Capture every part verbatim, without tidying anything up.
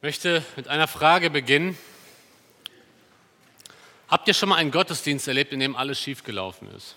Ich möchte mit einer Frage beginnen. Habt ihr schon mal einen Gottesdienst erlebt, in dem alles schiefgelaufen ist?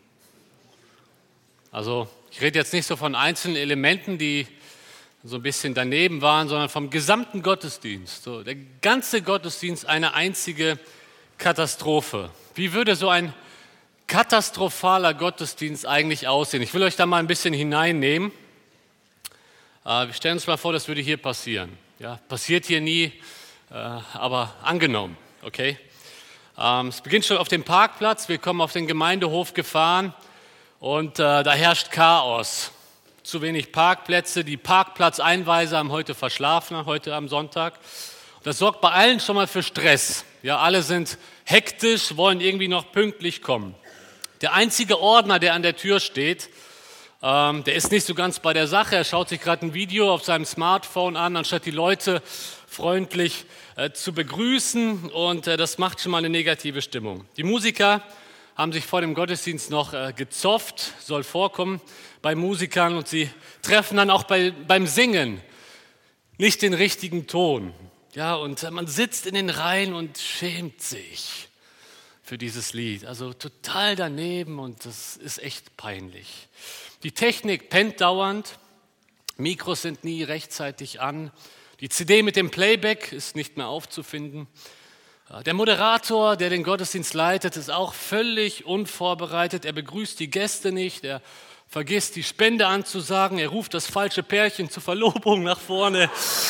Also ich rede jetzt nicht so von einzelnen Elementen, die so ein bisschen daneben waren, sondern vom gesamten Gottesdienst. So, der ganze Gottesdienst eine einzige Katastrophe. Wie würde so ein katastrophaler Gottesdienst eigentlich aussehen? Ich will euch da mal ein bisschen hineinnehmen. Äh, wir stellen uns mal vor, das würde hier passieren. Ja, passiert hier nie, äh, aber angenommen, okay? Ähm, es beginnt schon auf dem Parkplatz, wir kommen auf den Gemeindehof gefahren und äh, da herrscht Chaos. Zu wenig Parkplätze, die Parkplatzeinweiser haben heute verschlafen, heute am Sonntag. Das sorgt bei allen schon mal für Stress. Ja, alle sind hektisch, wollen irgendwie noch pünktlich kommen. Der einzige Ordner, der an der Tür steht, ähm, der ist nicht so ganz bei der Sache. Er schaut sich gerade ein Video auf seinem Smartphone an, anstatt die Leute freundlich äh, zu begrüßen. Und äh, das macht schon mal eine negative Stimmung. Die Musiker haben sich vor dem Gottesdienst noch äh, gezofft, soll vorkommen bei Musikern. Und sie treffen dann auch bei, beim Singen nicht den richtigen Ton. Ja, und äh, man sitzt in den Reihen und schämt sich für dieses Lied. Also total daneben und das ist echt peinlich. Die Technik pennt dauernd, Mikros sind nie rechtzeitig an, die C D mit dem Playback ist nicht mehr aufzufinden. Der Moderator, der den Gottesdienst leitet, ist auch völlig unvorbereitet. Er begrüßt die Gäste nicht, er vergisst die Spende anzusagen, er ruft das falsche Pärchen zur Verlobung nach vorne.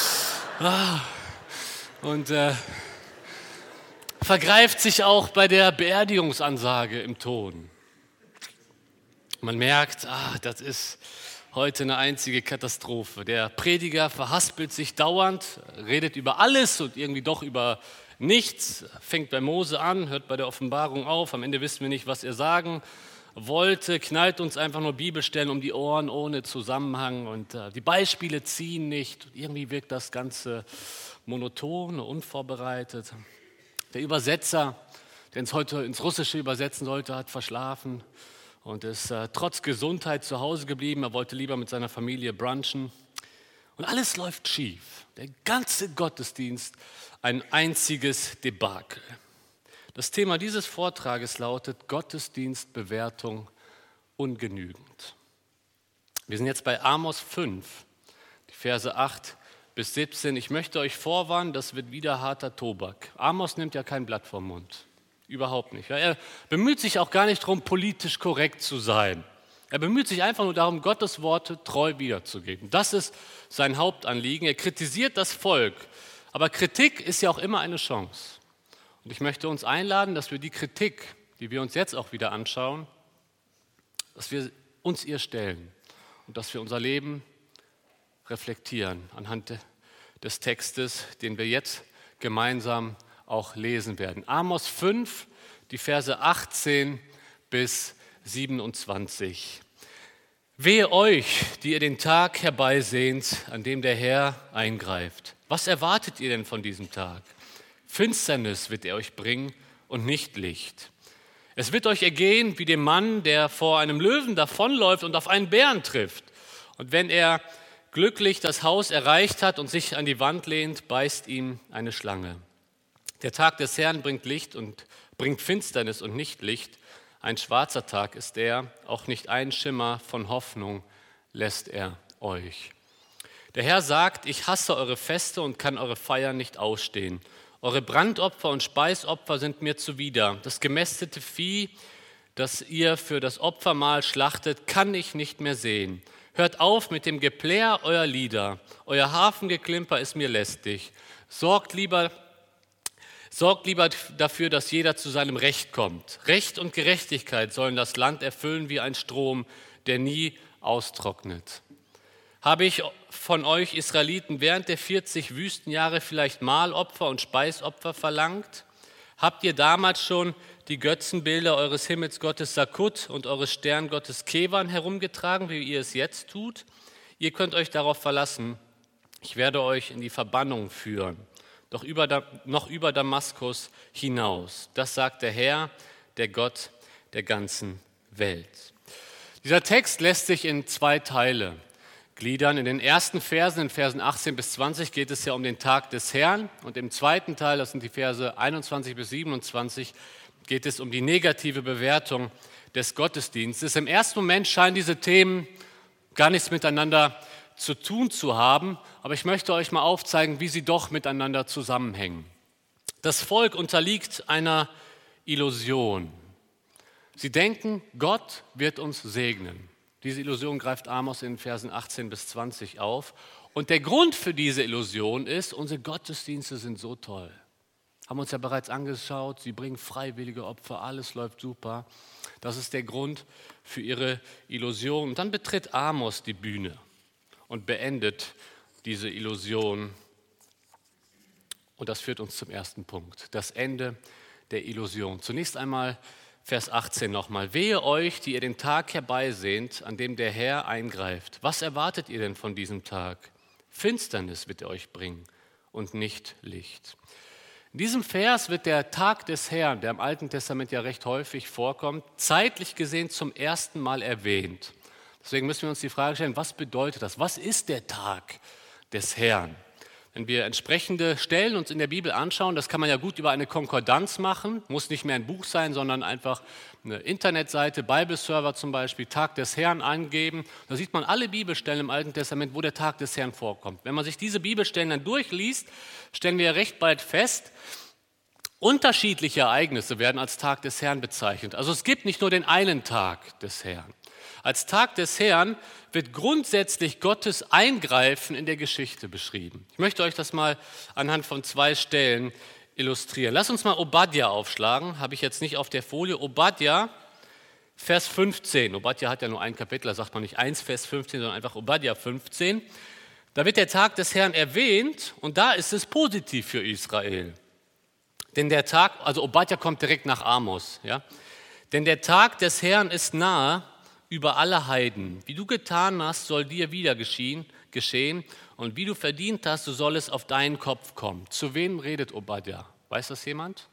Und äh, vergreift sich auch bei der Beerdigungsansage im Ton. Man merkt, ah, das ist heute eine einzige Katastrophe. Der Prediger verhaspelt sich dauernd, redet über alles und irgendwie doch über nichts, fängt bei Mose an, hört bei der Offenbarung auf, am Ende wissen wir nicht, was er sagen wollte, knallt uns einfach nur Bibelstellen um die Ohren ohne Zusammenhang und äh, die Beispiele ziehen nicht. Irgendwie wirkt das Ganze monoton, unvorbereitet. Der Übersetzer, der uns heute ins Russische übersetzen sollte, hat verschlafen und ist äh, trotz Gesundheit zu Hause geblieben. Er wollte lieber mit seiner Familie brunchen. Und alles läuft schief. Der ganze Gottesdienst ein einziges Debakel. Das Thema dieses Vortrages lautet Gottesdienstbewertung ungenügend. Wir sind jetzt bei Amos fünf, die Verse acht bis siebzehn. Ich möchte euch vorwarnen, das wird wieder harter Tobak. Amos nimmt ja kein Blatt vom Mund. Überhaupt nicht. Er bemüht sich auch gar nicht darum, politisch korrekt zu sein. Er bemüht sich einfach nur darum, Gottes Worte treu wiederzugeben. Das ist sein Hauptanliegen. Er kritisiert das Volk. Aber Kritik ist ja auch immer eine Chance. Und ich möchte uns einladen, dass wir die Kritik, die wir uns jetzt auch wieder anschauen, dass wir uns ihr stellen und dass wir unser Leben reflektieren anhand des Textes, den wir jetzt gemeinsam auch lesen werden. Amos fünf, die Verse achtzehn bis siebenundzwanzig. Wehe euch, die ihr den Tag herbeisehnt, an dem der Herr eingreift. Was erwartet ihr denn von diesem Tag? Finsternis wird er euch bringen und nicht Licht. Es wird euch ergehen wie dem Mann, der vor einem Löwen davonläuft und auf einen Bären trifft. Und wenn er glücklich das Haus erreicht hat und sich an die Wand lehnt, beißt ihm eine Schlange. Der Tag des Herrn bringt Licht und bringt Finsternis und nicht Licht. Ein schwarzer Tag ist er, auch nicht ein Schimmer von Hoffnung lässt er euch. Der Herr sagt, ich hasse eure Feste und kann eure Feiern nicht ausstehen. Eure Brandopfer und Speisopfer sind mir zuwider. Das gemästete Vieh, das ihr für das Opfermahl schlachtet, kann ich nicht mehr sehen. Hört auf mit dem Geplär eurer Lieder. Euer Hafengeklimper ist mir lästig. Sorgt lieber Sorgt lieber dafür, dass jeder zu seinem Recht kommt. Recht und Gerechtigkeit sollen das Land erfüllen wie ein Strom, der nie austrocknet. Habe ich von euch Israeliten während der vierzig Wüstenjahre vielleicht Mahlopfer und Speisopfer verlangt? Habt ihr damals schon die Götzenbilder eures Himmelsgottes Sakut und eures Sterngottes Kewan herumgetragen, wie ihr es jetzt tut? Ihr könnt euch darauf verlassen, ich werde euch in die Verbannung führen. Doch über, noch über Damaskus hinaus. Das sagt der Herr, der Gott der ganzen Welt. Dieser Text lässt sich in zwei Teile gliedern. In den ersten Versen, in Versen achtzehn bis zwanzig, geht es ja um den Tag des Herrn. Und im zweiten Teil, das sind die Verse einundzwanzig bis siebenundzwanzig, geht es um die negative Bewertung des Gottesdienstes. Im ersten Moment scheinen diese Themen gar nichts miteinander zu tun zu haben, aber ich möchte euch mal aufzeigen, wie sie doch miteinander zusammenhängen. Das Volk unterliegt einer Illusion. Sie denken, Gott wird uns segnen. Diese Illusion greift Amos in Versen achtzehn bis zwanzig auf. Und der Grund für diese Illusion ist, unsere Gottesdienste sind so toll. Haben uns ja bereits angeschaut, sie bringen freiwillige Opfer, alles läuft super. Das ist der Grund für ihre Illusion. Und dann betritt Amos die Bühne und beendet diese Illusion. Und das führt uns zum ersten Punkt, das Ende der Illusion. Zunächst einmal Vers achtzehn nochmal. Wehe euch, die ihr den Tag herbeisehnt, an dem der Herr eingreift. Was erwartet ihr denn von diesem Tag? Finsternis wird er euch bringen und nicht Licht. In diesem Vers wird der Tag des Herrn, der im Alten Testament ja recht häufig vorkommt, zeitlich gesehen zum ersten Mal erwähnt. Deswegen müssen wir uns die Frage stellen, was bedeutet das? Was ist der Tag des Herrn? Wenn wir entsprechende Stellen uns in der Bibel anschauen, das kann man ja gut über eine Konkordanz machen, muss nicht mehr ein Buch sein, sondern einfach eine Internetseite, Bibleserver zum Beispiel, Tag des Herrn eingeben. Da sieht man alle Bibelstellen im Alten Testament, wo der Tag des Herrn vorkommt. Wenn man sich diese Bibelstellen dann durchliest, stellen wir recht bald fest, unterschiedliche Ereignisse werden als Tag des Herrn bezeichnet. Also es gibt nicht nur den einen Tag des Herrn. Als Tag des Herrn wird grundsätzlich Gottes Eingreifen in der Geschichte beschrieben. Ich möchte euch das mal anhand von zwei Stellen illustrieren. Lass uns mal Obadja aufschlagen, habe ich jetzt nicht auf der Folie. Obadja, Vers fünfzehn. Obadja hat ja nur ein Kapitel, da sagt man nicht eins, Vers fünfzehn, sondern einfach Obadja fünfzehn. Da wird der Tag des Herrn erwähnt und da ist es positiv für Israel. Denn der Tag, also Obadja kommt direkt nach Amos, ja? Denn der Tag des Herrn ist nahe über alle Heiden. Wie du getan hast, soll dir wieder geschehen, geschehen und wie du verdient hast, so soll es auf deinen Kopf kommen. Zu wem redet Obadja? Weiß das jemand?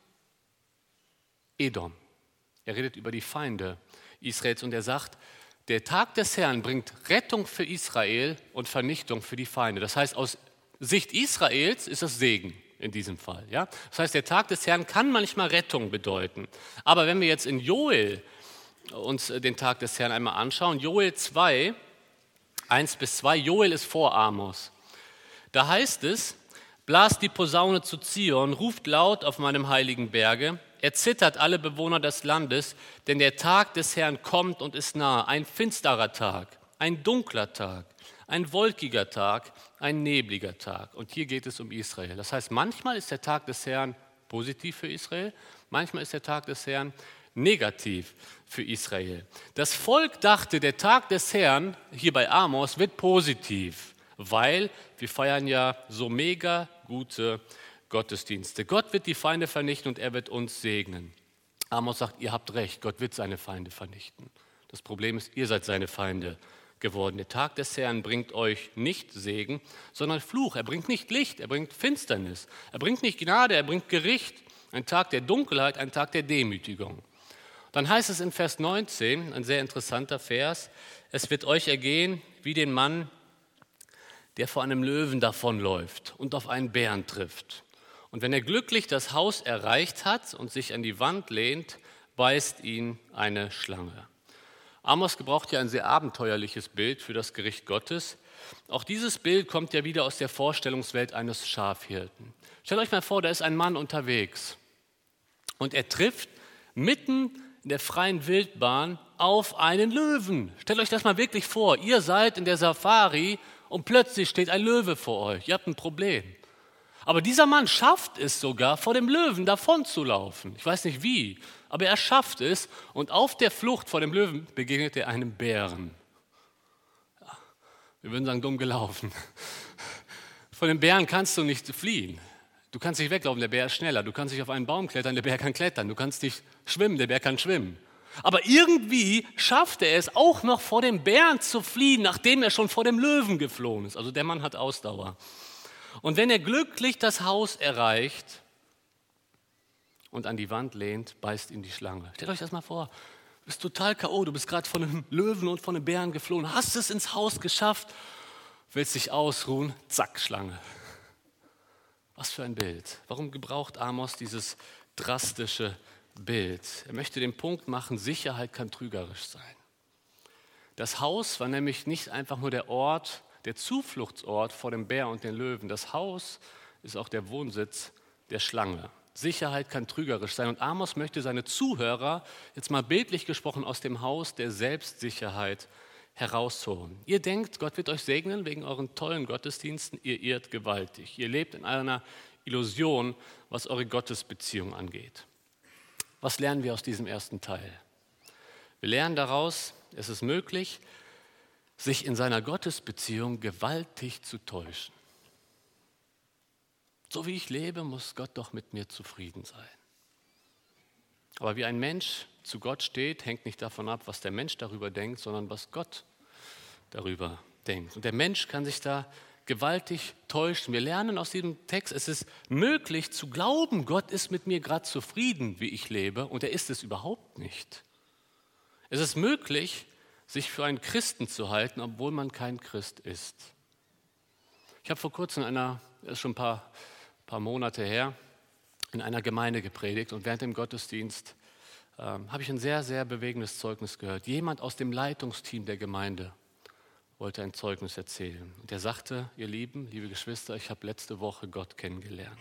Edom. Er redet über die Feinde Israels und er sagt, der Tag des Herrn bringt Rettung für Israel und Vernichtung für die Feinde. Das heißt, aus Sicht Israels ist das Segen in diesem Fall. Ja? Das heißt, der Tag des Herrn kann manchmal Rettung bedeuten. Aber wenn wir jetzt in Joel uns den Tag des Herrn einmal anschauen, Joel zwei, eins bis zwei, Joel ist vor Amos. Da heißt es, blast die Posaune zu Zion, ruft laut auf meinem heiligen Berge, erzittert alle Bewohner des Landes, denn der Tag des Herrn kommt und ist nahe, ein finsterer Tag, ein dunkler Tag, ein wolkiger Tag, ein nebliger Tag. Und hier geht es um Israel. Das heißt, manchmal ist der Tag des Herrn positiv für Israel, manchmal ist der Tag des Herrn negativ für Israel. Das Volk dachte, der Tag des Herrn, hier bei Amos, wird positiv, weil wir feiern ja so mega gute Gottesdienste. Gott wird die Feinde vernichten und er wird uns segnen. Amos sagt, ihr habt recht, Gott wird seine Feinde vernichten. Das Problem ist, ihr seid seine Feinde geworden. Der Tag des Herrn bringt euch nicht Segen, sondern Fluch. Er bringt nicht Licht, er bringt Finsternis. Er bringt nicht Gnade, er bringt Gericht. Ein Tag der Dunkelheit, ein Tag der Demütigung. Dann heißt es in Vers neunzehn, ein sehr interessanter Vers, es wird euch ergehen wie den Mann, der vor einem Löwen davonläuft und auf einen Bären trifft. Und wenn er glücklich das Haus erreicht hat und sich an die Wand lehnt, beißt ihn eine Schlange. Amos gebraucht ja ein sehr abenteuerliches Bild für das Gericht Gottes. Auch dieses Bild kommt ja wieder aus der Vorstellungswelt eines Schafhirten. Stellt euch mal vor, da ist ein Mann unterwegs und er trifft mitten in der freien Wildbahn auf einen Löwen. Stellt euch das mal wirklich vor. Ihr seid in der Safari und plötzlich steht ein Löwe vor euch. Ihr habt ein Problem. Aber dieser Mann schafft es sogar, vor dem Löwen davon zu laufen. Ich weiß nicht wie, aber er schafft es. Und auf der Flucht vor dem Löwen begegnet er einem Bären. Ja, wir würden sagen, dumm gelaufen. Vor dem Bären kannst du nicht fliehen. Du kannst nicht weglaufen, der Bär ist schneller. Du kannst nicht auf einen Baum klettern, der Bär kann klettern. Du kannst nicht schwimmen, der Bär kann schwimmen. Aber irgendwie schafft er es auch noch vor dem Bären zu fliehen, nachdem er schon vor dem Löwen geflohen ist. Also der Mann hat Ausdauer. Und wenn er glücklich das Haus erreicht und an die Wand lehnt, beißt ihn die Schlange. Stellt euch das mal vor. Du bist total K O, du bist gerade von einem Löwen und von einem Bären geflohen, hast es ins Haus geschafft willst dich ausruhen, zack, Schlange. Was für ein Bild. Warum gebraucht Amos dieses drastische Bild? Er möchte den Punkt machen, Sicherheit kann trügerisch sein. Das Haus war nämlich nicht einfach nur der Ort, der Zufluchtsort vor dem Bär und den Löwen. Das Haus ist auch der Wohnsitz der Schlange. Sicherheit kann trügerisch sein. Und Amos möchte seine Zuhörer, jetzt mal bildlich gesprochen, aus dem Haus der Selbstsicherheit herausholen. Ihr denkt, Gott wird euch segnen wegen euren tollen Gottesdiensten. Ihr irrt gewaltig. Ihr lebt in einer Illusion, was eure Gottesbeziehung angeht. Was lernen wir aus diesem ersten Teil? Wir lernen daraus, es ist möglich, sich in seiner Gottesbeziehung gewaltig zu täuschen. So wie ich lebe, muss Gott doch mit mir zufrieden sein. Aber wie ein Mensch zu Gott steht, hängt nicht davon ab, was der Mensch darüber denkt, sondern was Gott darüber denkt. Und der Mensch kann sich da gewaltig täuschen. Wir lernen aus diesem Text, es ist möglich zu glauben, Gott ist mit mir gerade zufrieden, wie ich lebe, und er ist es überhaupt nicht. Es ist möglich, sich für einen Christen zu halten, obwohl man kein Christ ist. Ich habe vor kurzem in einer, das ist schon ein paar, paar Monate her, in einer Gemeinde gepredigt und während dem Gottesdienst ähm, habe ich ein sehr, sehr bewegendes Zeugnis gehört. Jemand aus dem Leitungsteam der Gemeinde wollte ein Zeugnis erzählen. Und er sagte, ihr Lieben, liebe Geschwister, ich habe letzte Woche Gott kennengelernt.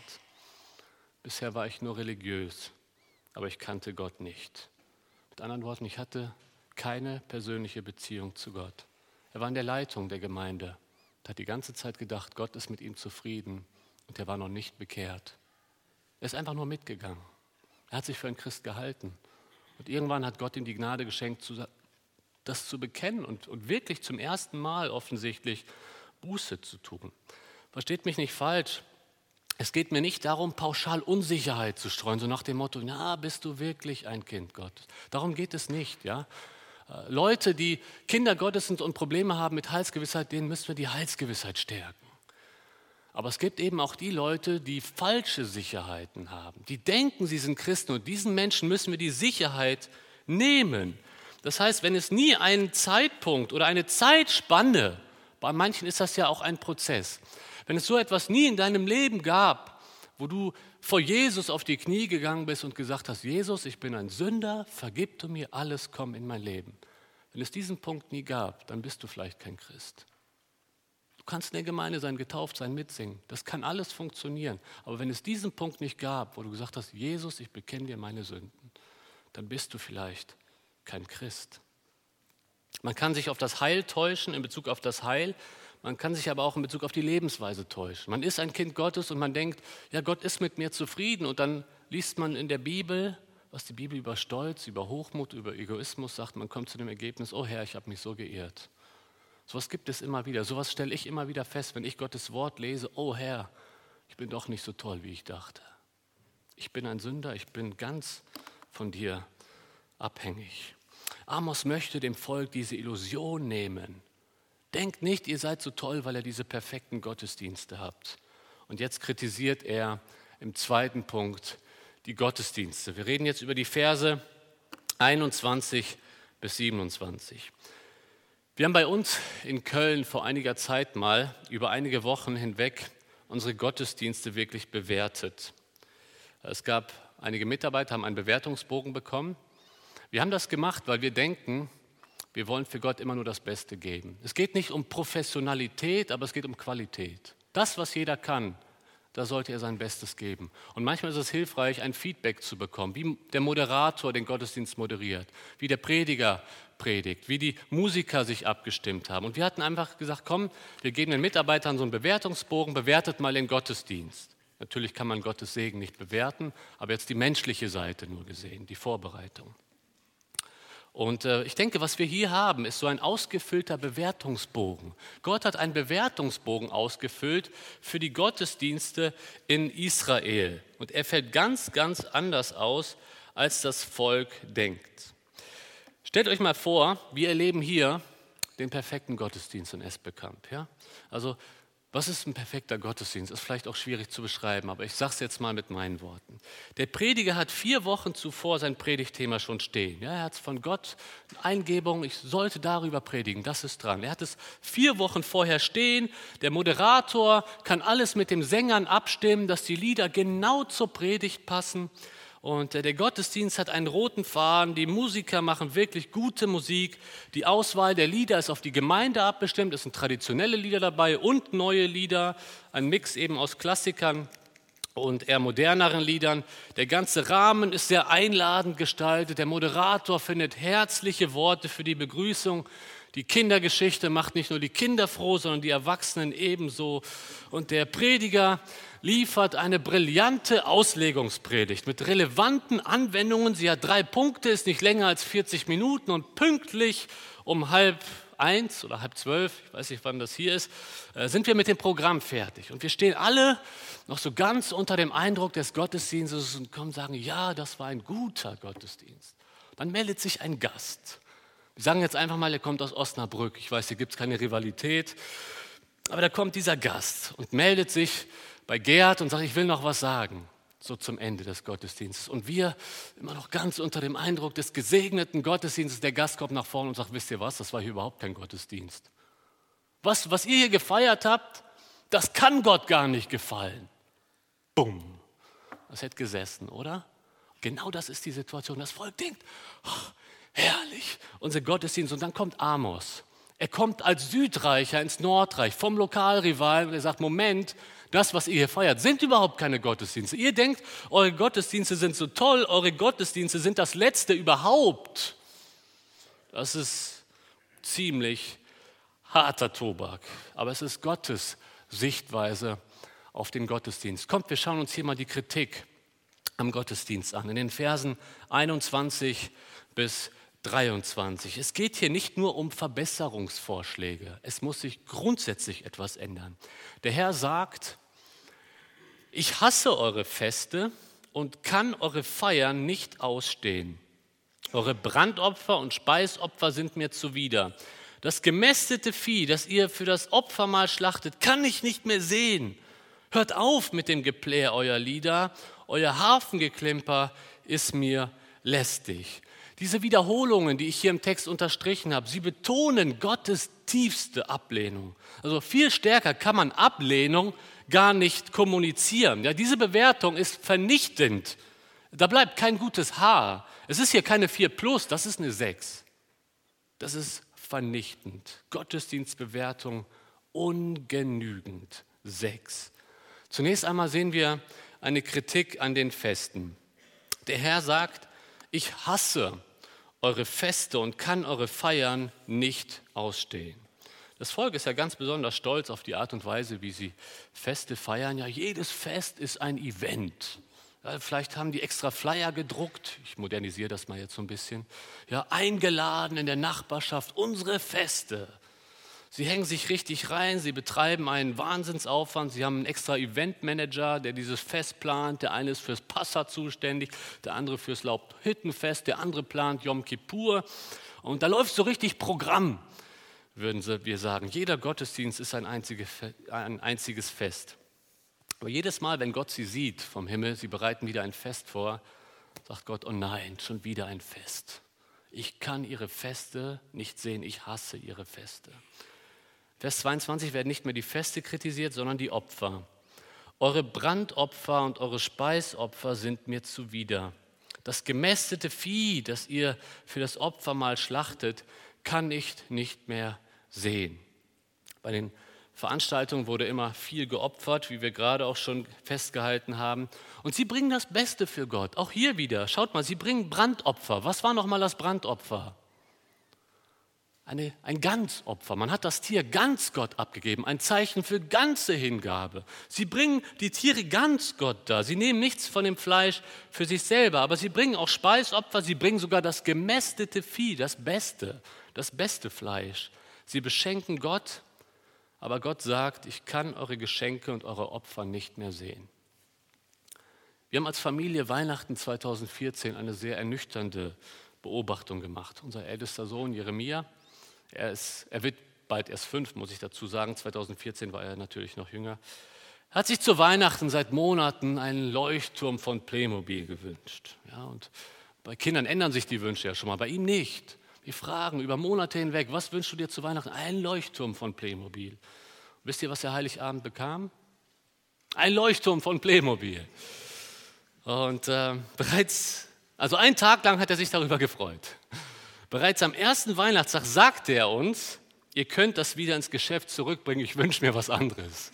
Bisher war ich nur religiös, aber ich kannte Gott nicht. Mit anderen Worten, ich hatte keine persönliche Beziehung zu Gott. Er war in der Leitung der Gemeinde und hat die ganze Zeit gedacht, Gott ist mit ihm zufrieden und er war noch nicht bekehrt. Er ist einfach nur mitgegangen. Er hat sich für einen Christ gehalten. Und irgendwann hat Gott ihm die Gnade geschenkt, das zu bekennen und, und wirklich zum ersten Mal offensichtlich Buße zu tun. Versteht mich nicht falsch. Es geht mir nicht darum, pauschal Unsicherheit zu streuen, so nach dem Motto, na, bist du wirklich ein Kind Gottes? Darum geht es nicht. Ja? Leute, die Kinder Gottes sind und Probleme haben mit Heilsgewissheit, denen müssen wir die Heilsgewissheit stärken. Aber es gibt eben auch die Leute, die falsche Sicherheiten haben. Die denken, sie sind Christen und diesen Menschen müssen wir die Sicherheit nehmen. Das heißt, wenn es nie einen Zeitpunkt oder eine Zeitspanne, bei manchen ist das ja auch ein Prozess, wenn es so etwas nie in deinem Leben gab, wo du vor Jesus auf die Knie gegangen bist und gesagt hast, Jesus, ich bin ein Sünder, vergib du mir alles, komm in mein Leben. Wenn es diesen Punkt nie gab, dann bist du vielleicht kein Christ. Du kannst in der Gemeinde sein, getauft sein, mitsingen. Das kann alles funktionieren. Aber wenn es diesen Punkt nicht gab, wo du gesagt hast, Jesus, ich bekenne dir meine Sünden, dann bist du vielleicht kein Christ. Man kann sich auf das Heil täuschen in Bezug auf das Heil. Man kann sich aber auch in Bezug auf die Lebensweise täuschen. Man ist ein Kind Gottes und man denkt, ja, Gott ist mit mir zufrieden. Und dann liest man in der Bibel, was die Bibel über Stolz, über Hochmut, über Egoismus sagt. Man kommt zu dem Ergebnis, oh Herr, ich habe mich so geirrt. Sowas gibt es immer wieder. Sowas stelle ich immer wieder fest, wenn ich Gottes Wort lese. Oh Herr, ich bin doch nicht so toll, wie ich dachte. Ich bin ein Sünder, ich bin ganz von dir abhängig. Amos möchte dem Volk diese Illusion nehmen. Denkt nicht, ihr seid so toll, weil ihr diese perfekten Gottesdienste habt. Und jetzt kritisiert er im zweiten Punkt die Gottesdienste. Wir reden jetzt über die Verse einundzwanzig bis siebenundzwanzig. Wir haben bei uns in Köln vor einiger Zeit mal über einige Wochen hinweg unsere Gottesdienste wirklich bewertet. Es gab einige Mitarbeiter, haben einen Bewertungsbogen bekommen. Wir haben das gemacht, weil wir denken, wir wollen für Gott immer nur das Beste geben. Es geht nicht um Professionalität, aber es geht um Qualität. Das, was jeder kann, da sollte er sein Bestes geben. Und manchmal ist es hilfreich, ein Feedback zu bekommen, wie der Moderator den Gottesdienst moderiert, wie der Prediger predigt, wie die Musiker sich abgestimmt haben. Und wir hatten einfach gesagt, komm, wir geben den Mitarbeitern so einen Bewertungsbogen, bewertet mal den Gottesdienst. Natürlich kann man Gottes Segen nicht bewerten, aber jetzt die menschliche Seite nur gesehen, die Vorbereitung. Und äh, ich denke, was wir hier haben, ist so ein ausgefüllter Bewertungsbogen. Gott hat einen Bewertungsbogen ausgefüllt für die Gottesdienste in Israel. Und er fällt ganz, ganz anders aus, als das Volk denkt. Stellt euch mal vor, wir erleben hier den perfekten Gottesdienst in Esbekamp. Ja? Also Was ist ein perfekter Gottesdienst? Ist vielleicht auch schwierig zu beschreiben, aber ich sage es jetzt mal mit meinen Worten. Der Prediger hat vier Wochen zuvor sein Predigtthema schon stehen. Ja, er hat es von Gott, eine Eingebung, ich sollte darüber predigen, das ist dran. Er hat es vier Wochen vorher stehen. Der Moderator kann alles mit den Sängern abstimmen, dass die Lieder genau zur Predigt passen. Und der Gottesdienst hat einen roten Faden, die Musiker machen wirklich gute Musik. Die Auswahl der Lieder ist auf die Gemeinde abbestimmt, es sind traditionelle Lieder dabei und neue Lieder, ein Mix eben aus Klassikern und eher moderneren Liedern. Der ganze Rahmen ist sehr einladend gestaltet, der Moderator findet herzliche Worte für die Begrüßung. Die Kindergeschichte macht nicht nur die Kinder froh, sondern die Erwachsenen ebenso. Und der Prediger liefert eine brillante Auslegungspredigt mit relevanten Anwendungen. Sie hat drei Punkte, ist nicht länger als vierzig Minuten und pünktlich um halb eins oder halb zwölf, ich weiß nicht, wann das hier ist, sind wir mit dem Programm fertig. Und wir stehen alle noch so ganz unter dem Eindruck des Gottesdienstes und kommen und sagen, ja, das war ein guter Gottesdienst. Dann meldet sich ein Gast. Wir sagen jetzt einfach mal, er kommt aus Osnabrück. Ich weiß, hier gibt es keine Rivalität. Aber da kommt dieser Gast und meldet sich bei Gerd und sagt, ich will noch was sagen, so zum Ende des Gottesdienstes. Und wir, immer noch ganz unter dem Eindruck des gesegneten Gottesdienstes, der Gast kommt nach vorne und sagt, wisst ihr was, das war hier überhaupt kein Gottesdienst. Was, was ihr hier gefeiert habt, das kann Gott gar nicht gefallen. Bumm. Das hätte gesessen, oder? Genau das ist die Situation. Das Volk denkt, oh, herrlich, unser Gottesdienst. Und dann kommt Amos. Er kommt als Südreicher ins Nordreich vom Lokalrivalen und er sagt, Moment, das, was ihr hier feiert, sind überhaupt keine Gottesdienste. Ihr denkt, eure Gottesdienste sind so toll, eure Gottesdienste sind das Letzte überhaupt. Das ist ziemlich harter Tobak, aber es ist Gottes Sichtweise auf den Gottesdienst. Kommt, wir schauen uns hier mal die Kritik am Gottesdienst an, in den Versen einundzwanzig bis dreiundzwanzig. Es geht hier nicht nur um Verbesserungsvorschläge, es muss sich grundsätzlich etwas ändern. Der Herr sagt, ich hasse eure Feste und kann eure Feiern nicht ausstehen. Eure Brandopfer und Speisopfer sind mir zuwider. Das gemästete Vieh, das ihr für das Opfermahl schlachtet, kann ich nicht mehr sehen. Hört auf mit dem Geplär eurer Lieder, euer Harfengeklimper ist mir lästig. Diese Wiederholungen, die ich hier im Text unterstrichen habe, sie betonen Gottes tiefste Ablehnung. Also viel stärker kann man Ablehnung gar nicht kommunizieren. Ja, diese Bewertung ist vernichtend. Da bleibt kein gutes Haar. Es ist hier keine vier plus, das ist eine sechs. Das ist vernichtend. Gottesdienstbewertung ungenügend. sechs. Zunächst einmal sehen wir eine Kritik an den Festen. Der Herr sagt, ich hasse eure Feste und kann eure Feiern nicht ausstehen. Das Volk ist ja ganz besonders stolz auf die Art und Weise, wie sie Feste feiern. Ja, jedes Fest ist ein Event. Ja, vielleicht haben die extra Flyer gedruckt, ich modernisiere das mal jetzt so ein bisschen. Ja, eingeladen in der Nachbarschaft, unsere Feste. Sie hängen sich richtig rein, sie betreiben einen Wahnsinnsaufwand, sie haben einen extra Eventmanager, der dieses Fest plant, der eine ist fürs Passa zuständig, der andere fürs Laubhüttenfest, der andere plant Yom Kippur und da läuft so richtig Programm, würden wir sagen. Jeder Gottesdienst ist ein einziges, ein einziges Fest. Aber jedes Mal, wenn Gott sie sieht vom Himmel, sie bereiten wieder ein Fest vor, sagt Gott, oh nein, schon wieder ein Fest. Ich kann ihre Feste nicht sehen, ich hasse ihre Feste. Vers zweiundzwanzig werden nicht mehr die Feste kritisiert, sondern die Opfer. Eure Brandopfer und eure Speisopfer sind mir zuwider. Das gemästete Vieh, das ihr für das Opfermahl schlachtet, kann ich nicht mehr sehen. Bei den Veranstaltungen wurde immer viel geopfert, wie wir gerade auch schon festgehalten haben. Und sie bringen das Beste für Gott. Auch hier wieder, schaut mal, sie bringen Brandopfer. Was war nochmal das Brandopfer? Eine, ein Ganzopfer. Man hat das Tier ganz Gott abgegeben, ein Zeichen für ganze Hingabe. Sie bringen die Tiere ganz Gott dar. Sie nehmen nichts von dem Fleisch für sich selber, aber sie bringen auch Speisopfer, sie bringen sogar das gemästete Vieh, das Beste, das beste Fleisch. Sie beschenken Gott, aber Gott sagt, ich kann eure Geschenke und eure Opfer nicht mehr sehen. Wir haben als Familie Weihnachten zweitausendvierzehn eine sehr ernüchternde Beobachtung gemacht. Unser ältester Sohn Jeremia, Er, ist, er wird bald erst fünf, muss ich dazu sagen. zweitausendvierzehn war er natürlich noch jünger. Er hat sich zu Weihnachten seit Monaten einen Leuchtturm von Playmobil gewünscht. Ja, und bei Kindern ändern sich die Wünsche ja schon mal, bei ihm nicht. Wir fragen über Monate hinweg, was wünschst du dir zu Weihnachten? Ein Leuchtturm von Playmobil. Und wisst ihr, was er Heiligabend bekam? Ein Leuchtturm von Playmobil. Und äh, bereits, also einen Tag lang hat er sich darüber gefreut. Bereits am ersten Weihnachtstag sagte er uns, ihr könnt das wieder ins Geschäft zurückbringen, ich wünsche mir was anderes.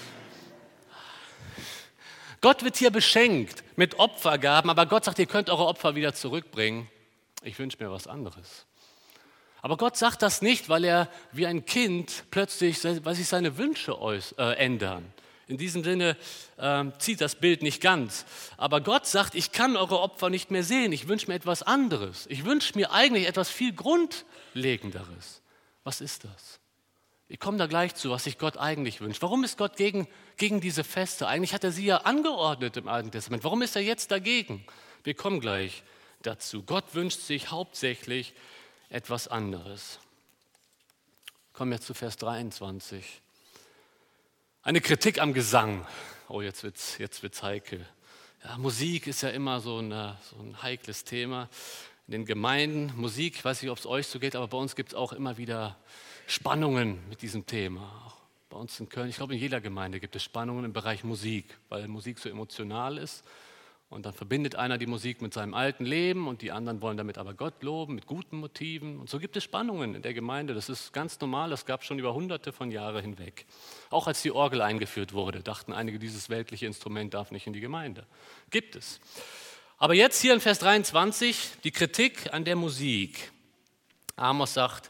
Gott wird hier beschenkt mit Opfergaben, aber Gott sagt, ihr könnt eure Opfer wieder zurückbringen. Ich wünsche mir was anderes. Aber Gott sagt das nicht, weil er wie ein Kind plötzlich, weil sich seine Wünsche äh, ändern. In diesem Sinne äh, zieht das Bild nicht ganz. Aber Gott sagt, ich kann eure Opfer nicht mehr sehen. Ich wünsche mir etwas anderes. Ich wünsche mir eigentlich etwas viel Grundlegenderes. Was ist das? Ich komme da gleich zu, was sich Gott eigentlich wünscht. Warum ist Gott gegen, gegen diese Feste? Eigentlich hat er sie ja angeordnet im Alten Testament. Warum ist er jetzt dagegen? Wir kommen gleich dazu. Gott wünscht sich hauptsächlich etwas anderes. Kommen wir zu Vers dreiundzwanzig. Eine Kritik am Gesang. Oh, jetzt wird's, jetzt wird's heikel. Ja, Musik ist ja immer so, eine, so ein heikles Thema in den Gemeinden. Musik, ich weiß nicht, ob es euch so geht, aber bei uns gibt es auch immer wieder Spannungen mit diesem Thema. Auch bei uns in Köln, ich glaube in jeder Gemeinde gibt es Spannungen im Bereich Musik, weil Musik so emotional ist. Und dann verbindet einer die Musik mit seinem alten Leben und die anderen wollen damit aber Gott loben, mit guten Motiven. Und so gibt es Spannungen in der Gemeinde. Das ist ganz normal, das gab es schon über hunderte von Jahren hinweg. Auch als die Orgel eingeführt wurde, dachten einige, dieses weltliche Instrument darf nicht in die Gemeinde. Gibt es. Aber jetzt hier in Vers dreiundzwanzig die Kritik an der Musik. Amos sagt,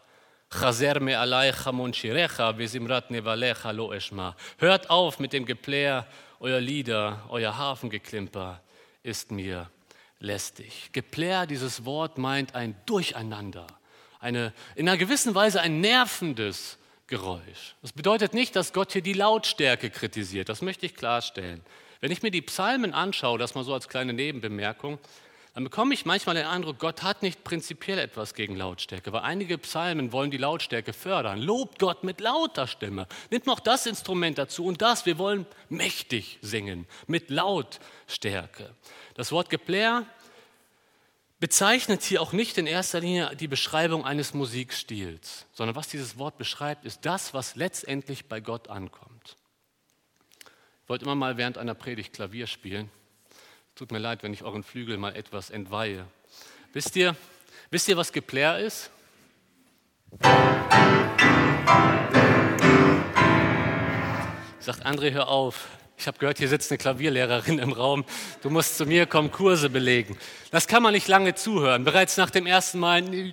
hört auf mit dem Geplär eurer Lieder, euer Hafengeklimper ist mir lästig. Geplär, dieses Wort meint ein Durcheinander, eine, in einer gewissen Weise ein nervendes Geräusch. Das bedeutet nicht, dass Gott hier die Lautstärke kritisiert, das möchte ich klarstellen. Wenn ich mir die Psalmen anschaue, das mal so als kleine Nebenbemerkung, dann bekomme ich manchmal den Eindruck, Gott hat nicht prinzipiell etwas gegen Lautstärke, weil einige Psalmen wollen die Lautstärke fördern. Lobt Gott mit lauter Stimme, nimmt noch das Instrument dazu und das, wir wollen mächtig singen, mit Lautstärke. Das Wort Geplär bezeichnet hier auch nicht in erster Linie die Beschreibung eines Musikstils, sondern was dieses Wort beschreibt, ist das, was letztendlich bei Gott ankommt. Ich wollte immer mal während einer Predigt Klavier spielen. Tut mir leid, wenn ich euren Flügel mal etwas entweihe. Wisst ihr, wisst ihr, was Geplär ist? Sagt André, hör auf. Ich habe gehört, hier sitzt eine Klavierlehrerin im Raum. Du musst zu mir kommen, Kurse belegen. Das kann man nicht lange zuhören. Bereits nach dem ersten Mal,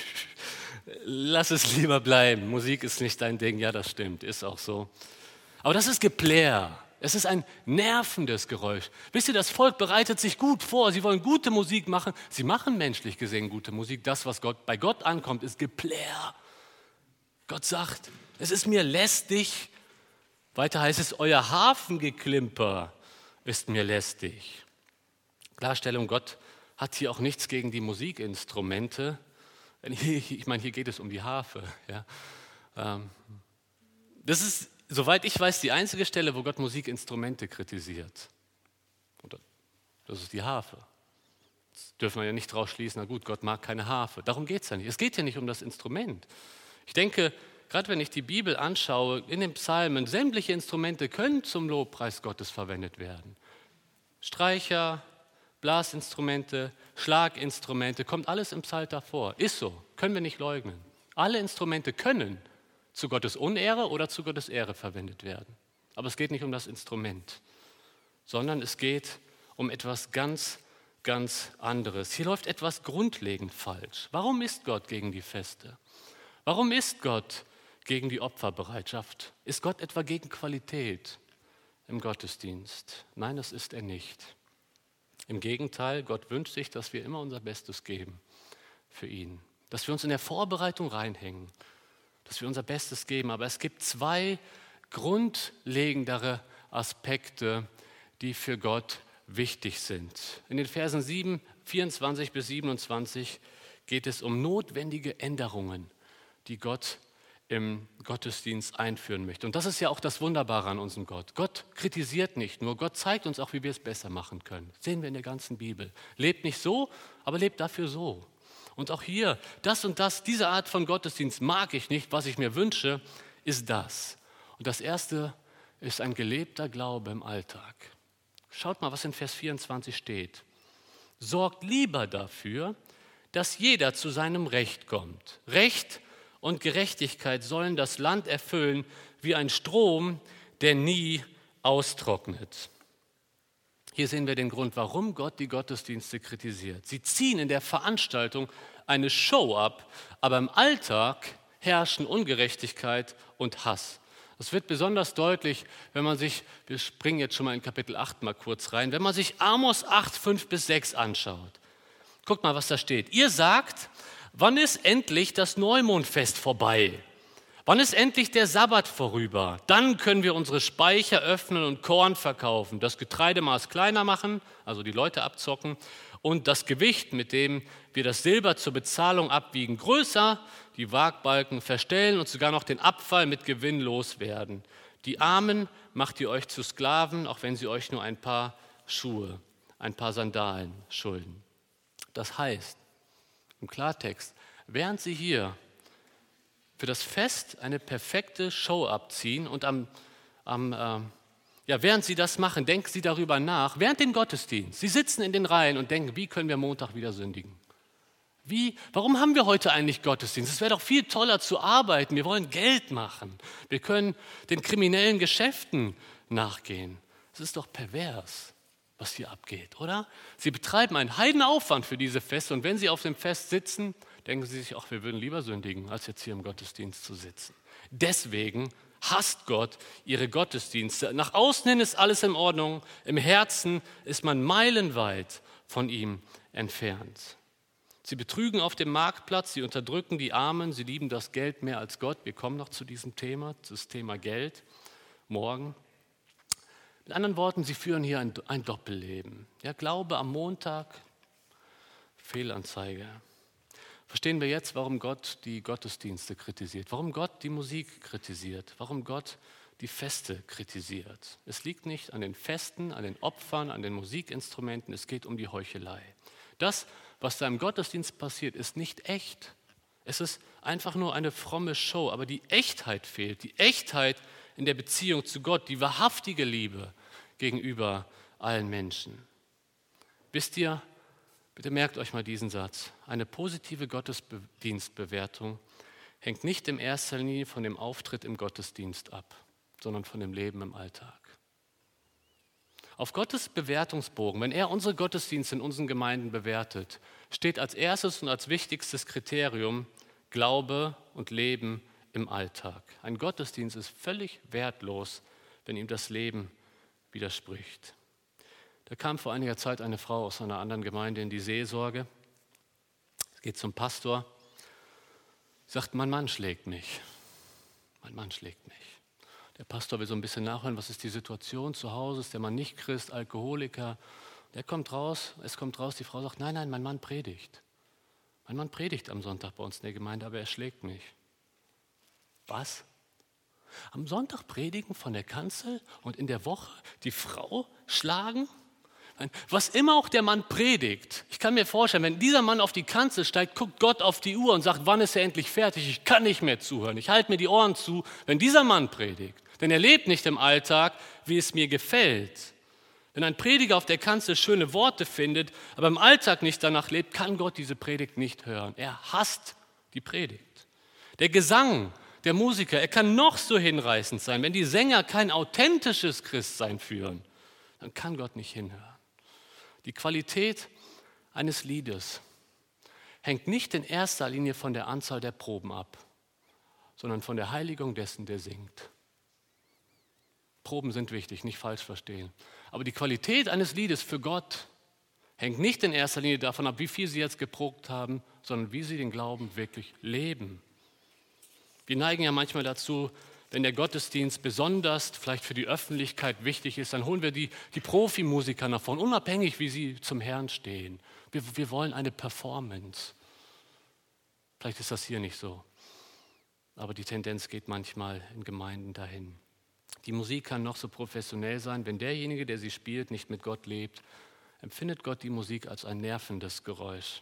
lass es lieber bleiben. Musik ist nicht dein Ding. Ja, das stimmt, ist auch so. Aber das ist Geplär. Es ist ein nervendes Geräusch. Wisst ihr, das Volk bereitet sich gut vor. Sie wollen gute Musik machen. Sie machen menschlich gesehen gute Musik. Das, was Gott, bei Gott ankommt, ist Geplär. Gott sagt, es ist mir lästig. Weiter heißt es, euer Hafengeklimper ist mir lästig. Klarstellung, Gott hat hier auch nichts gegen die Musikinstrumente. Ich meine, hier geht es um die Harfe. Ja. Das ist, soweit ich weiß, die einzige Stelle, wo Gott Musikinstrumente kritisiert. Und das ist die Harfe. Jetzt dürfen wir ja nicht draus schließen, na gut, Gott mag keine Harfe. Darum geht es ja nicht. Es geht ja nicht um das Instrument. Ich denke, gerade wenn ich die Bibel anschaue, in den Psalmen, sämtliche Instrumente können zum Lobpreis Gottes verwendet werden. Streicher, Blasinstrumente, Schlaginstrumente, kommt alles im Psalter vor. Ist so, können wir nicht leugnen. Alle Instrumente können zu Gottes Unehre oder zu Gottes Ehre verwendet werden. Aber es geht nicht um das Instrument, sondern es geht um etwas ganz, ganz anderes. Hier läuft etwas grundlegend falsch. Warum ist Gott gegen die Feste? Warum ist Gott gegen die Opferbereitschaft? Ist Gott etwa gegen Qualität im Gottesdienst? Nein, das ist er nicht. Im Gegenteil, Gott wünscht sich, dass wir immer unser Bestes geben für ihn. Dass wir uns in der Vorbereitung reinhängen, dass wir unser Bestes geben. Aber es gibt zwei grundlegendere Aspekte, die für Gott wichtig sind. In den Versen sieben, vierundzwanzig bis siebenundzwanzig geht es um notwendige Änderungen, die Gott im Gottesdienst einführen möchte. Und das ist ja auch das Wunderbare an unserem Gott. Gott kritisiert nicht nur, Gott zeigt uns auch, wie wir es besser machen können. Das sehen wir in der ganzen Bibel. Lebt nicht so, aber lebt dafür so. Und auch hier, das und das, diese Art von Gottesdienst mag ich nicht. Was ich mir wünsche, ist das. Und das Erste ist ein gelebter Glaube im Alltag. Schaut mal, was in Vers vierundzwanzig steht. Sorgt lieber dafür, dass jeder zu seinem Recht kommt. Recht und Gerechtigkeit sollen das Land erfüllen wie ein Strom, der nie austrocknet. Hier sehen wir den Grund, warum Gott die Gottesdienste kritisiert. Sie ziehen in der Veranstaltung eine Show ab, aber im Alltag herrschen Ungerechtigkeit und Hass. Das wird besonders deutlich, wenn man sich, wir springen jetzt schon mal in Kapitel acht mal kurz rein, wenn man sich Amos acht, fünf bis sechs anschaut. Guckt mal, was da steht. Ihr sagt, wann ist endlich das Neumondfest vorbei? Wann ist endlich der Sabbat vorüber? Dann können wir unsere Speicher öffnen und Korn verkaufen, das Getreidemaß kleiner machen, also die Leute abzocken, und das Gewicht, mit dem wir das Silber zur Bezahlung abwiegen, größer, die Waagbalken verstellen und sogar noch den Abfall mit Gewinn loswerden. Die Armen macht ihr euch zu Sklaven, auch wenn sie euch nur ein paar Schuhe, ein paar Sandalen schulden. Das heißt, im Klartext, während sie hier für das Fest eine perfekte Show abziehen und am, am äh, ja, während sie das machen, denken sie darüber nach, während dem Gottesdienst. Sie sitzen in den Reihen und denken, wie können wir Montag wieder sündigen? Wie, warum haben wir heute eigentlich Gottesdienst? Es wäre doch viel toller zu arbeiten. Wir wollen Geld machen. Wir können den kriminellen Geschäften nachgehen. Es ist doch pervers, was hier abgeht, oder? Sie betreiben einen Heidenaufwand für diese Feste und wenn sie auf dem Fest sitzen, denken sie sich, ach, wir würden lieber sündigen, als jetzt hier im Gottesdienst zu sitzen. Deswegen hasst Gott ihre Gottesdienste. Nach außen hin ist alles in Ordnung, im Herzen ist man meilenweit von ihm entfernt. Sie betrügen auf dem Marktplatz, sie unterdrücken die Armen, sie lieben das Geld mehr als Gott. Wir kommen noch zu diesem Thema, das Thema Geld, morgen. Mit anderen Worten, sie führen hier ein, ein Doppelleben. Ja, Glaube am Montag, Fehlanzeige. Verstehen wir jetzt, warum Gott die Gottesdienste kritisiert, warum Gott die Musik kritisiert, warum Gott die Feste kritisiert. Es liegt nicht an den Festen, an den Opfern, an den Musikinstrumenten, es geht um die Heuchelei. Das, was da im Gottesdienst passiert, ist nicht echt. Es ist einfach nur eine fromme Show, aber die Echtheit fehlt, die Echtheit in der Beziehung zu Gott, die wahrhaftige Liebe gegenüber allen Menschen. Wisst ihr, bitte merkt euch mal diesen Satz. Eine positive Gottesdienstbewertung hängt nicht in erster Linie von dem Auftritt im Gottesdienst ab, sondern von dem Leben im Alltag. Auf Gottes Bewertungsbogen, wenn er unsere Gottesdienste in unseren Gemeinden bewertet, steht als erstes und als wichtigstes Kriterium Glaube und Leben im Alltag. Ein Gottesdienst ist völlig wertlos, wenn ihm das Leben widerspricht. Da kam vor einiger Zeit eine Frau aus einer anderen Gemeinde in die Seelsorge. Sie geht zum Pastor, sagt, mein Mann schlägt mich. Mein Mann schlägt mich. Der Pastor will so ein bisschen nachhören, was ist die Situation zu Hause, ist der Mann nicht Christ, Alkoholiker. Der kommt raus, es kommt raus, die Frau sagt, nein, nein, mein Mann predigt. Mein Mann predigt am Sonntag bei uns in der Gemeinde, aber er schlägt mich. Was? Am Sonntag predigen von der Kanzel und in der Woche die Frau schlagen? Was immer auch der Mann predigt, ich kann mir vorstellen, wenn dieser Mann auf die Kanzel steigt, guckt Gott auf die Uhr und sagt, wann ist er endlich fertig? Ich kann nicht mehr zuhören, ich halte mir die Ohren zu, wenn dieser Mann predigt. Denn er lebt nicht im Alltag, wie es mir gefällt. Wenn ein Prediger auf der Kanzel schöne Worte findet, aber im Alltag nicht danach lebt, kann Gott diese Predigt nicht hören. Er hasst die Predigt. Der Gesang, der Musiker, er kann noch so hinreißend sein. Wenn die Sänger kein authentisches Christsein führen, dann kann Gott nicht hinhören. Die Qualität eines Liedes hängt nicht in erster Linie von der Anzahl der Proben ab, sondern von der Heiligung dessen, der singt. Proben sind wichtig, nicht falsch verstehen. Aber die Qualität eines Liedes für Gott hängt nicht in erster Linie davon ab, wie viel sie jetzt geprobt haben, sondern wie sie den Glauben wirklich leben. Wir neigen ja manchmal dazu, wenn der Gottesdienst besonders vielleicht für die Öffentlichkeit wichtig ist, dann holen wir die, die Profimusiker nach vorne, unabhängig wie sie zum Herrn stehen. Wir, wir wollen eine Performance. Vielleicht ist das hier nicht so. aber die Tendenz geht manchmal in Gemeinden dahin. Die Musik kann noch so professionell sein, wenn derjenige, der sie spielt, nicht mit Gott lebt, empfindet Gott die Musik als ein nervendes Geräusch.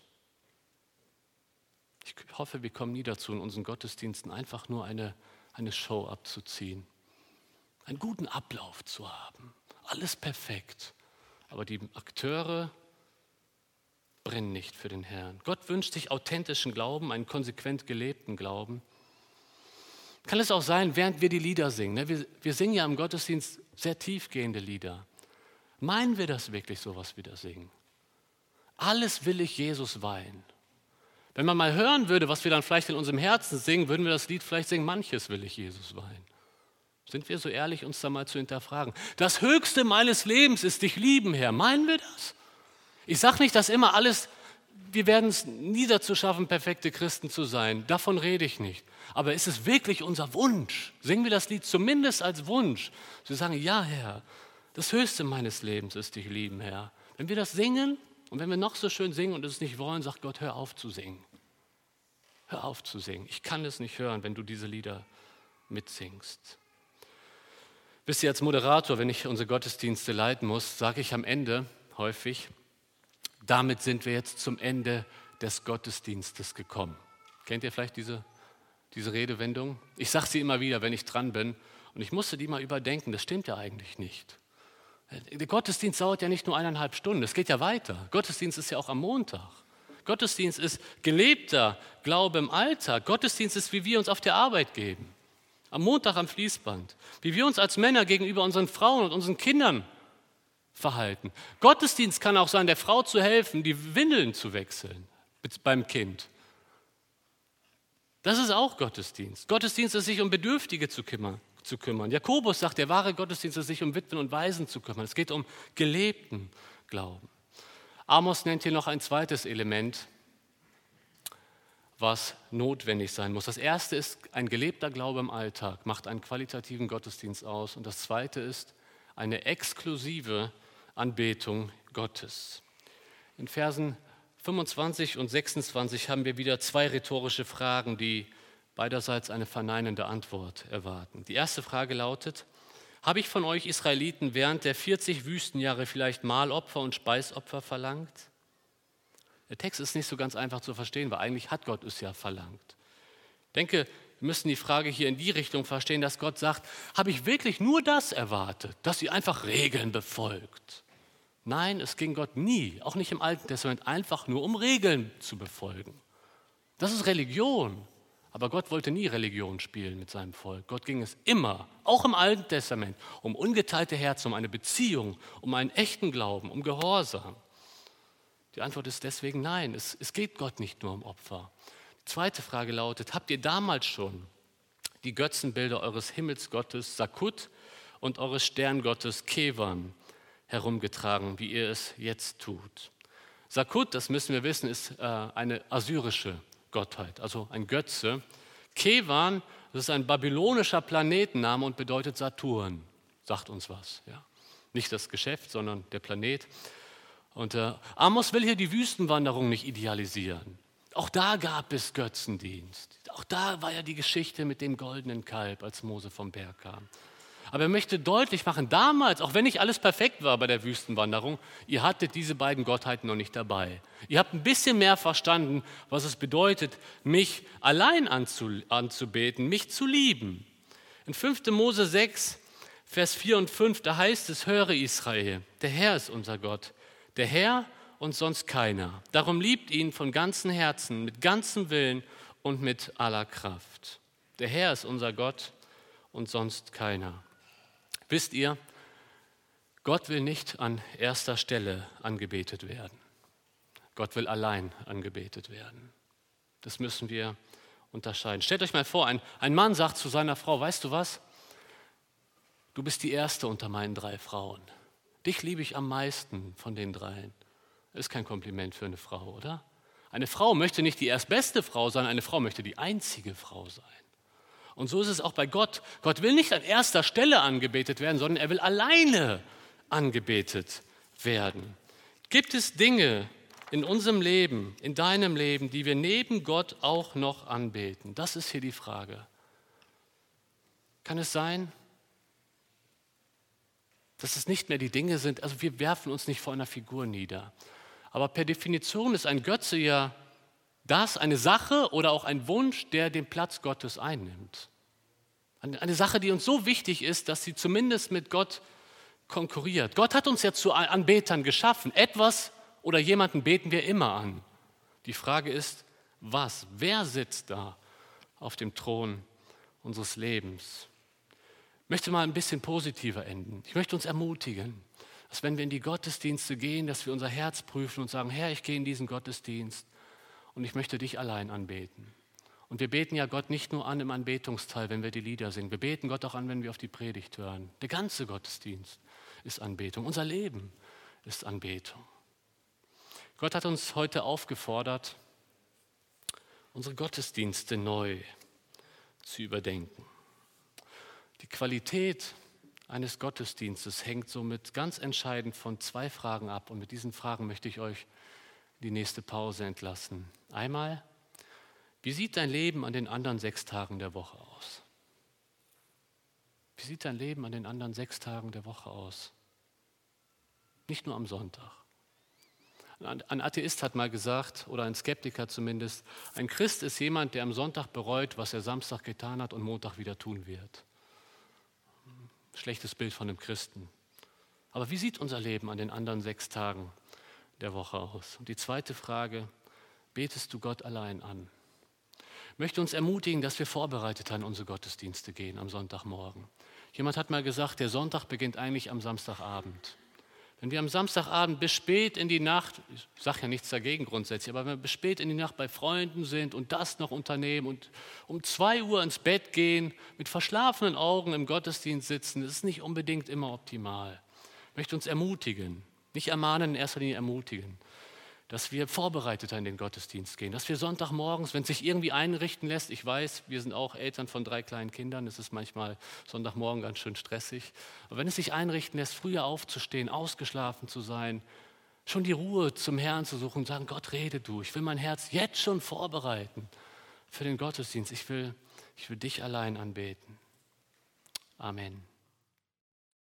Ich hoffe, wir kommen nie dazu, in unseren Gottesdiensten einfach nur eine, eine Show abzuziehen, einen guten Ablauf zu haben, alles perfekt, aber die Akteure brennen nicht für den Herrn. Gott wünscht sich authentischen Glauben, einen konsequent gelebten Glauben. Kann es auch sein, während wir die Lieder singen, wir, wir singen ja im Gottesdienst sehr tiefgehende Lieder. Meinen wir das wirklich so, was wir da singen? Alles will ich Jesus weihen. Wenn man mal hören würde, was wir dann vielleicht in unserem Herzen singen, würden wir das Lied vielleicht singen, manches will ich Jesus weihen. Sind wir so ehrlich, uns da mal zu hinterfragen? Das Höchste meines Lebens ist dich lieben, Herr. Meinen wir das? Ich sage nicht, dass immer alles, wir werden es nie dazu schaffen, perfekte Christen zu sein. Davon rede ich nicht. Aber ist es wirklich unser Wunsch? Singen wir das Lied zumindest als Wunsch? Wir sagen, ja, Herr, das Höchste meines Lebens ist dich lieben, Herr. Wenn wir das singen, und wenn wir noch so schön singen und es nicht wollen, sagt Gott, hör auf zu singen. Hör auf zu singen. Ich kann es nicht hören, wenn du diese Lieder mitsingst. Wisst ihr, als Moderator, wenn ich unsere Gottesdienste leiten muss, sage ich am Ende häufig, damit sind wir jetzt zum Ende des Gottesdienstes gekommen. Kennt ihr vielleicht diese, diese Redewendung? Ich sage sie immer wieder, wenn ich dran bin. Und ich musste die mal überdenken, das stimmt ja eigentlich nicht. Der Gottesdienst dauert ja nicht nur eineinhalb Stunden, es geht ja weiter. Gottesdienst ist ja auch am Montag. Gottesdienst ist gelebter Glaube im Alltag. Gottesdienst ist, wie wir uns auf der Arbeit geben. Am Montag am Fließband. Wie wir uns als Männer gegenüber unseren Frauen und unseren Kindern verhalten. Gottesdienst kann auch sein, der Frau zu helfen, die Windeln zu wechseln beim Kind. Das ist auch Gottesdienst. Gottesdienst ist, sich um Bedürftige zu kümmern. zu kümmern. Jakobus sagt, der wahre Gottesdienst ist, sich um Witwen und Waisen zu kümmern. Es geht um gelebten Glauben. Amos nennt hier noch ein zweites Element, was notwendig sein muss. Das erste ist, ein gelebter Glaube im Alltag macht einen qualitativen Gottesdienst aus. Und das zweite ist eine exklusive Anbetung Gottes. In Versen fünfundzwanzig und sechsundzwanzig haben wir wieder zwei rhetorische Fragen, die beiderseits eine verneinende Antwort erwarten. Die erste Frage lautet, habe ich von euch Israeliten während der vierzig Wüstenjahre vielleicht Mahlopfer und Speisopfer verlangt? Der Text ist nicht so ganz einfach zu verstehen, weil eigentlich hat Gott es ja verlangt. Ich denke, wir müssen die Frage hier in die Richtung verstehen, dass Gott sagt, habe ich wirklich nur das erwartet, dass ihr einfach Regeln befolgt? Nein, es ging Gott nie, auch nicht im Alten Testament, einfach nur um Regeln zu befolgen. Das ist Religion. Aber Gott wollte nie Religion spielen mit seinem Volk. Gott ging es immer, auch im Alten Testament, um ungeteilte Herzen, um eine Beziehung, um einen echten Glauben, um Gehorsam. Die Antwort ist deswegen nein, es, es geht Gott nicht nur um Opfer. Die zweite Frage lautet, habt ihr damals schon die Götzenbilder eures Himmelsgottes Sakut und eures Sterngottes Kevan herumgetragen, wie ihr es jetzt tut? Sakut, das müssen wir wissen, ist äh, eine assyrische Gottheit, also ein Götze. Kevan, das ist ein babylonischer Planetenname und bedeutet Saturn, sagt uns was. Ja. Nicht das Geschäft, sondern der Planet. Und äh, Amos will hier die Wüstenwanderung nicht idealisieren. Auch da gab es Götzendienst. Auch da war ja die Geschichte mit dem goldenen Kalb, als Mose vom Berg kam. Aber er möchte deutlich machen, damals, auch wenn nicht alles perfekt war bei der Wüstenwanderung, ihr hattet diese beiden Gottheiten noch nicht dabei. Ihr habt ein bisschen mehr verstanden, was es bedeutet, mich allein anzubeten, mich zu lieben. In fünfter Mose sechs, Vers vier und fünf, da heißt es, höre Israel, der Herr ist unser Gott, der Herr und sonst keiner. Darum liebt ihn von ganzem Herzen, mit ganzem Willen und mit aller Kraft. Der Herr ist unser Gott und sonst keiner. Wisst ihr, Gott will nicht an erster Stelle angebetet werden. Gott will allein angebetet werden. Das müssen wir unterscheiden. Stellt euch mal vor, ein, ein Mann sagt zu seiner Frau, weißt du was? Du bist die erste unter meinen drei Frauen. Dich liebe ich am meisten von den dreien. Das ist kein Kompliment für eine Frau, oder? Eine Frau möchte nicht die erstbeste Frau sein, eine Frau möchte die einzige Frau sein. Und so ist es auch bei Gott. Gott will nicht an erster Stelle angebetet werden, sondern er will alleine angebetet werden. Gibt es Dinge in unserem Leben, in deinem Leben, die wir neben Gott auch noch anbeten? Das ist hier die Frage. Kann es sein, dass es nicht mehr die Dinge sind, also wir werfen uns nicht vor einer Figur nieder. Aber per Definition ist ein Götze ja das, eine Sache oder auch ein Wunsch, der den Platz Gottes einnimmt. Eine Sache, die uns so wichtig ist, dass sie zumindest mit Gott konkurriert. Gott hat uns ja zu Anbetern geschaffen. Etwas oder jemanden beten wir immer an. Die Frage ist, was? Wer sitzt da auf dem Thron unseres Lebens? Ich möchte mal ein bisschen positiver enden. Ich möchte uns ermutigen, dass wenn wir in die Gottesdienste gehen, dass wir unser Herz prüfen und sagen, Herr, ich gehe in diesen Gottesdienst und ich möchte dich allein anbeten. Und wir beten ja Gott nicht nur an im Anbetungsteil, wenn wir die Lieder singen. Wir beten Gott auch an, wenn wir auf die Predigt hören. Der ganze Gottesdienst ist Anbetung. Unser Leben ist Anbetung. Gott hat uns heute aufgefordert, unsere Gottesdienste neu zu überdenken. Die Qualität eines Gottesdienstes hängt somit ganz entscheidend von zwei Fragen ab. Und mit diesen Fragen möchte ich euch die nächste Pause entlassen. Einmal, wie sieht dein Leben an den anderen sechs Tagen der Woche aus? Wie sieht dein Leben an den anderen sechs Tagen der Woche aus? Nicht nur am Sonntag. Ein Atheist hat mal gesagt, oder ein Skeptiker zumindest, ein Christ ist jemand, der am Sonntag bereut, was er Samstag getan hat und Montag wieder tun wird. Schlechtes Bild von einem Christen. Aber wie sieht unser Leben an den anderen sechs Tagen der Woche aus? Und die zweite Frage, betest du Gott allein an? Ich möchte uns ermutigen, dass wir vorbereitet an unsere Gottesdienste gehen am Sonntagmorgen. Jemand hat mal gesagt, der Sonntag beginnt eigentlich am Samstagabend. Wenn wir am Samstagabend bis spät in die Nacht, ich sage ja nichts dagegen grundsätzlich, aber wenn wir bis spät in die Nacht bei Freunden sind und das noch unternehmen und um zwei Uhr ins Bett gehen, mit verschlafenen Augen im Gottesdienst sitzen, das ist nicht unbedingt immer optimal. Ich möchte uns ermutigen, nicht ermahnen, in erster Linie ermutigen, dass wir vorbereitet in den Gottesdienst gehen, dass wir Sonntagmorgens, wenn es sich irgendwie einrichten lässt, ich weiß, wir sind auch Eltern von drei kleinen Kindern, es ist manchmal Sonntagmorgen ganz schön stressig, aber wenn es sich einrichten lässt, früher aufzustehen, ausgeschlafen zu sein, schon die Ruhe zum Herrn zu suchen und sagen, Gott, rede du, ich will mein Herz jetzt schon vorbereiten für den Gottesdienst, ich will, ich will dich allein anbeten. Amen.